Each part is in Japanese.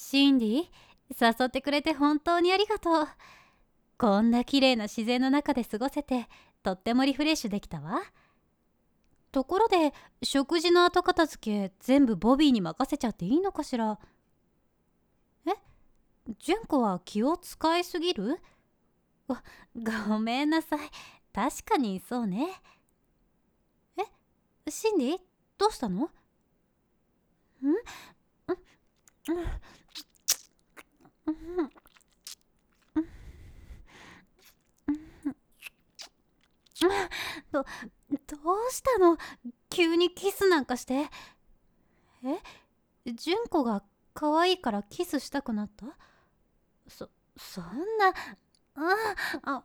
シンディ、誘ってくれて本当にありがとう。こんな綺麗な自然の中で過ごせて、とってもリフレッシュできたわ。ところで、食事の後片付け全部ボビーに任せちゃっていいのかしら。え、純子は気を使いすぎる？ごめんなさい。確かにそうね。シンディ、どうしたの？ん？ど、どうしたの？急にキスなんかして。純子が可愛いからキスしたくなった？そんな、あ、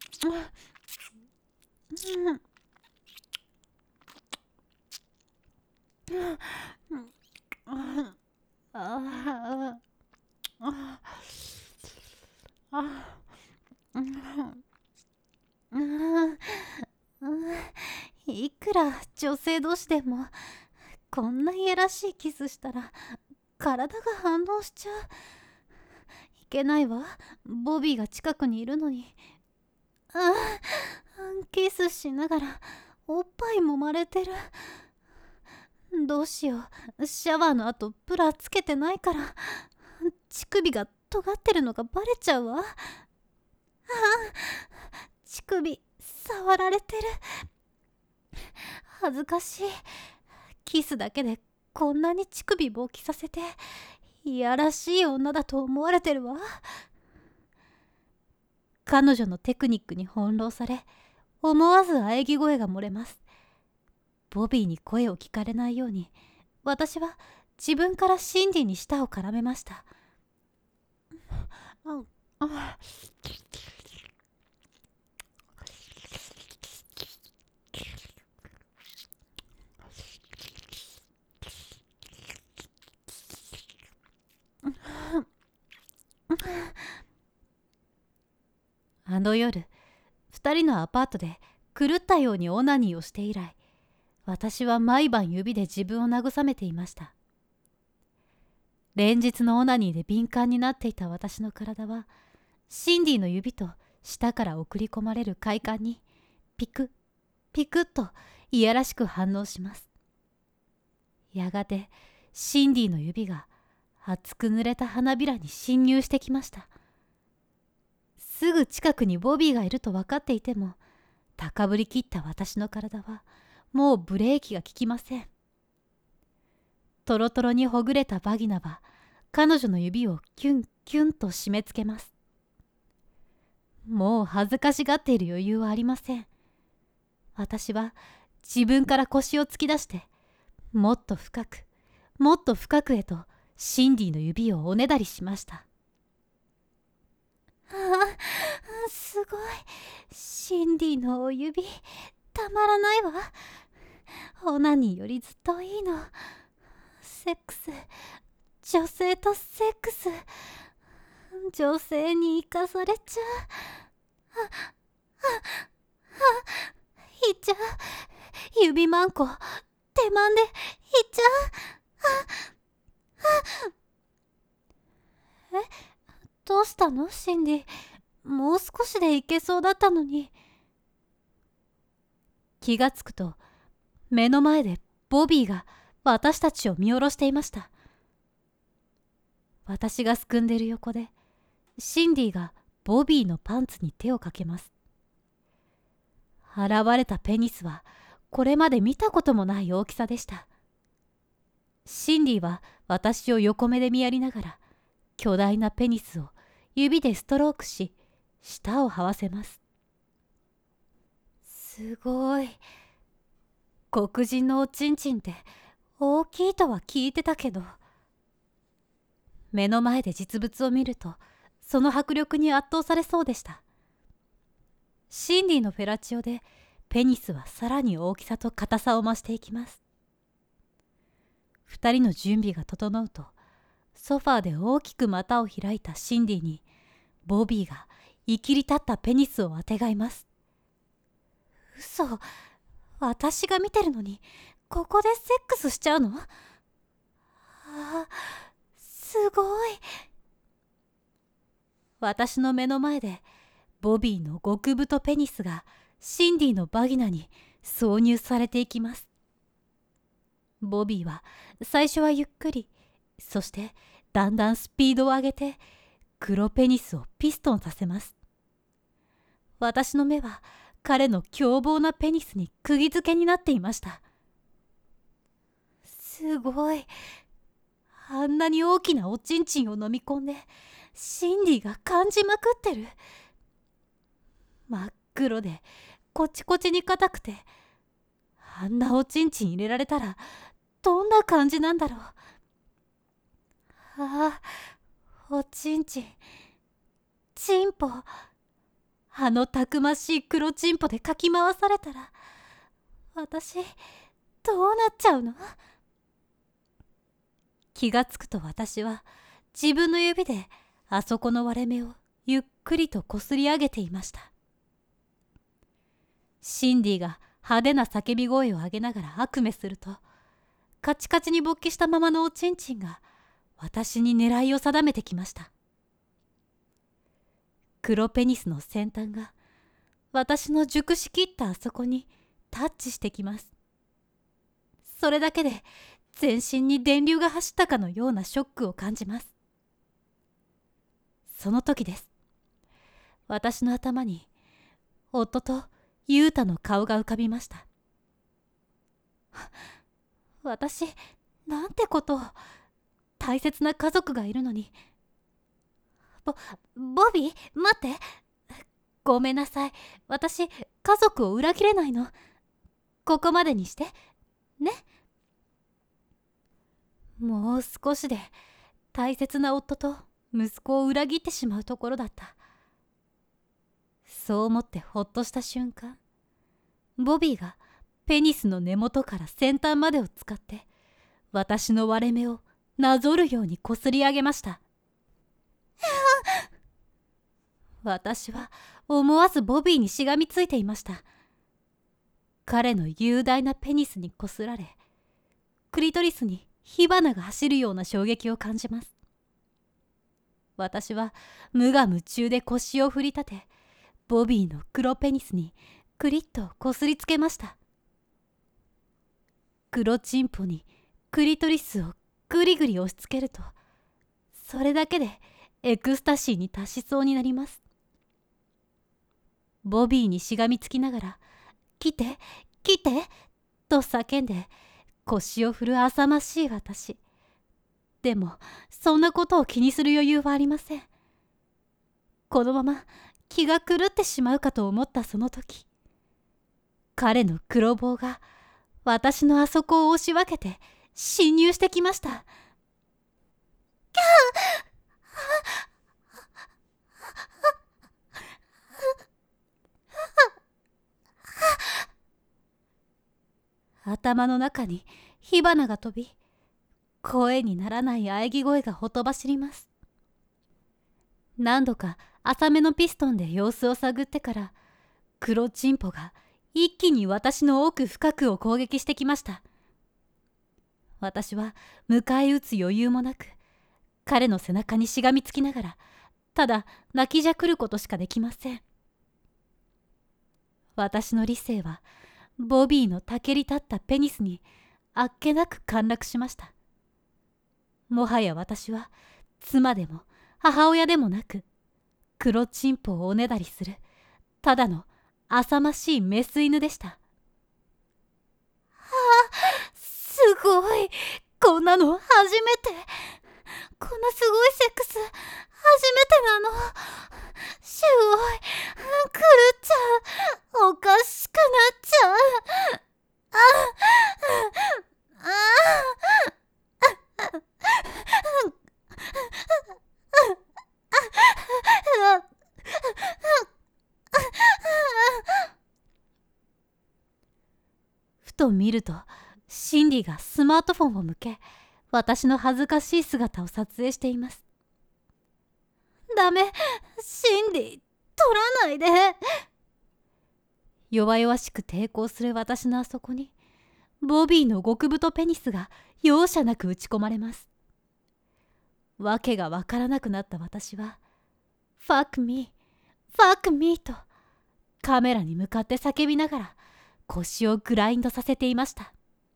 いくら女性同士でもこんないやらしいキスしたら体が反応しちゃう。いけないわ、ボビーが近くにいるのに。キスしながらおっぱい揉まれてる。どうしよう、シャワーの後ブラつけてないから乳首が尖ってるのがバレちゃうわ。乳首触られてる。恥ずかしい。キスだけでこんなに乳首勃起させていやらしい女だと思われてるわ。彼女のテクニックに翻弄され、思わず喘ぎ声が漏れます。ボビーに声を聞かれないように、私は自分からシンディに舌を絡めました。あの夜、二人のアパートで狂ったようにオナニーをして以来、私は毎晩指で自分を慰めていました。連日のオナニーで敏感になっていた私の体は、シンディの指と舌から送り込まれる快感にピクッピクッといやらしく反応します。やがてシンディの指が熱く濡れた花びらに侵入してきました。すぐ近くにボビーがいると分かっていても、高ぶりきった私の体はもうブレーキが効きません。トロトロにほぐれたバギナは彼女の指をキュンキュンと締め付けます。もう恥ずかしがっている余裕はありません。私は自分から腰を突き出して、もっと深くもっと深くへとシンディの指をおねだりしました。すごい。シンディのお指たまらないわ。オナニーよりずっといいの。セックス、女性とセックス、女性に生かされちゃう。いっちゃう。指マンコ手間でいっちゃう。どうしたのシンディ、もう少しでいけそうだったのに。気がつくと目の前でボビーが私たちを見下ろしていました。私がすくんでいる横でシンディがボビーのパンツに手をかけます。現れたペニスはこれまで見たこともない大きさでした。シンディは私を横目で見やりながら巨大なペニスを指でストロークし、舌を這わせます。すごい。黒人のおちんちんって大きいとは聞いてたけど、目の前で実物を見るとその迫力に圧倒されそうでした。シンディのフェラチオでペニスはさらに大きさと硬さを増していきます。二人の準備が整うと、ソファーで大きく股を開いたシンディにボビーがいきり立ったペニスをあてがいます。嘘、私が見てるのにここでセックスしちゃうの？すごい。 私の目の前でボビーの極太ペニスがシンディのバギナに挿入されていきます。ボビーは最初はゆっくり、そしてだんだんスピードを上げて黒ペニスをピストンさせます。私の目は彼の凶暴なペニスに釘付けになっていました。すごい。あんなに大きなおちんちんを飲み込んでシンディが感じまくってる。真っ黒でコチコチに硬くて、あんなおちんちん入れられたらどんな感じなんだろう。ああ、おちんちん、チンポ。あのたくましい黒チンポでかき回されたら私どうなっちゃうの？気がつくと私は自分の指であそこの割れ目をゆっくりとこすり上げていました。シンディが派手な叫び声を上げながら悪夢すると、カチカチに勃起したままのおちんちんが私に狙いを定めてきました。黒ペニスの先端が私の熟しきったあそこにタッチしてきます。それだけで全身に電流が走ったかのようなショックを感じます。その時です。私の頭に夫とユータの顔が浮かびました。私、なんてことを。大切な家族がいるのに。ボビー、待って。ごめんなさい。私、家族を裏切れないの。ここまでにして。ね。もう少しで大切な夫と息子を裏切ってしまうところだった。そう思ってほっとした瞬間、ボビーがペニスの根元から先端までを使って私の割れ目をなぞるようにこすり上げました。私は思わずボビーにしがみついていました。彼の雄大なペニスにこすられ、クリトリスに火花が走るような衝撃を感じます。私は無我夢中で腰を振り立て、ボビーの黒ペニスにクリッとこすりつけました。黒チンポにクリトリスをぐりぐり押しつけると、それだけでエクスタシーに達しそうになります。ボビーにしがみつきながら、来て、来てと叫んで腰を振る浅ましい私。でもそんなことを気にする余裕はありません。このまま気が狂ってしまうかと思ったその時、彼の黒棒が私のあそこを押し分けて侵入してきました。頭の中に火花が飛び、声にならない喘ぎ声がほとばしります。何度か浅めのピストンで様子を探ってから、黒チンポが一気に私の奥深くを攻撃してきました。私は迎え撃つ余裕もなく、彼の背中にしがみつきながら、ただ泣きじゃくることしかできません。私の理性はボビーのたけり立ったペニスにあっけなく陥落しました。もはや私は妻でも母親でもなく、黒チンポをおねだりするただの浅ましいメス犬でした。すごい。こんなの初めて。こんなすごいセックス初めてなの。すごい。狂っちゃう。おかしくなっちゃう。ふと見るとシンディがスマートフォンを向け、私の恥ずかしい姿を撮影しています。ダメ、シンディ、撮らないで。弱々しく抵抗する私のあそこに、ボビーの極太ペニスが容赦なく打ち込まれます。わけがわからなくなった私は、 ファックミー、ファックミーとカメラに向かって叫びながら腰をグラインドさせていました。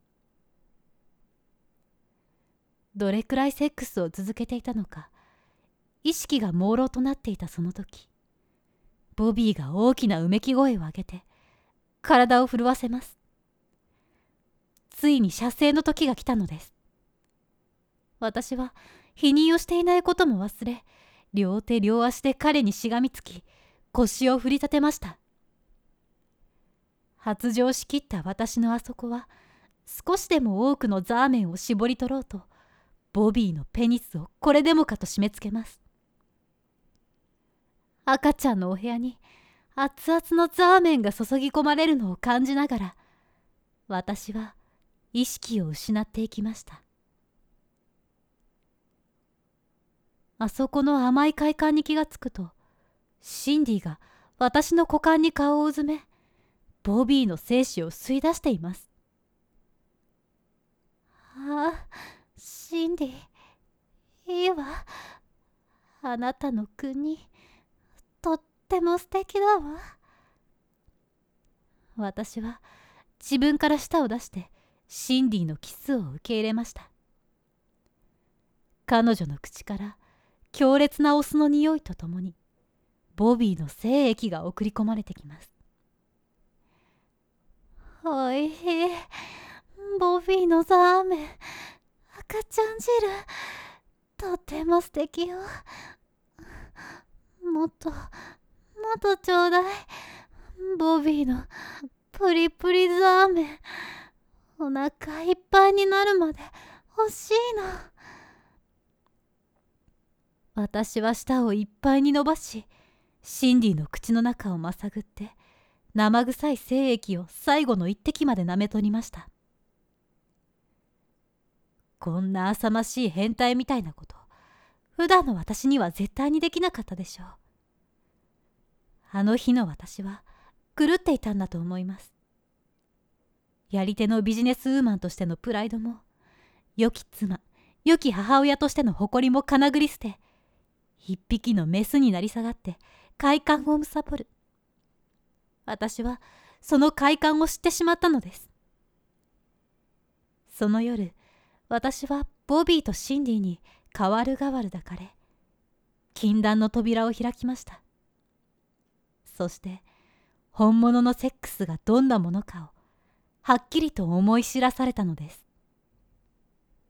どれくらいセックスを続けていたのか、意識が朦朧となっていたその時、ボビーが大きなうめき声を上げて体を震わせます。ついに射精の時が来たのです。私は否認をしていないことも忘れ、両手両足で彼にしがみつき、腰を振り立てました。発情しきった私のあそこは、少しでも多くのザーメンを絞り取ろうと、ボビーのペニスをこれでもかと締め付けます。赤ちゃんのお部屋に熱々のザーメンが注ぎ込まれるのを感じながら、私は意識を失っていきました。あそこの甘い快感に気がつくと、シンディが私の股間に顔をうずめ、ボビーの精子を吸い出しています。ああ、シンディ、いいわ。あなたの国、とっても素敵だわ。私は自分から舌を出してシンディのキスを受け入れました。彼女の口から強烈なお酢の匂いとともにボビーの精液が送り込まれてきます。おいしい。ボビーのザーメン、赤ちゃん汁、とても素敵よ。もっとちょうだい。ボビーのプリプリザーメン、お腹いっぱいになるまで欲しいの。私は舌をいっぱいに伸ばし、シンディの口の中をまさぐって生臭い精液を最後の一滴まで舐め取りました。こんな浅ましい変態みたいなこと、普段の私には絶対にできなかったでしょう。あの日の私は狂っていたんだと思います。やり手のビジネスウーマンとしてのプライドも、良き妻、良き母親としての誇りもかなぐり捨て、一匹のメスになり下がって快感を貪る。私はその快感を知ってしまったのです。その夜、私はボビーとシンディに代わる代わる抱かれ、禁断の扉を開きました。そして本物のセックスがどんなものかをはっきりと思い知らされたのです。